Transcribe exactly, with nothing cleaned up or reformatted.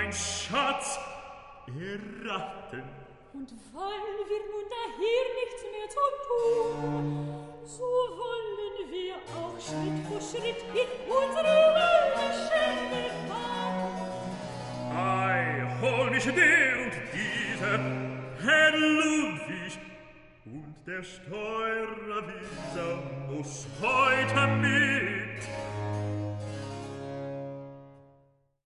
mein Schatz erraten. Und weil wir nun daher nichts mehr zu tun, so wollen wir auch Schritt für Schritt in unsere Welt fahren. Ei, hol mich der und diese, Herr Ludwig, und der Steuerwieser muss heute mit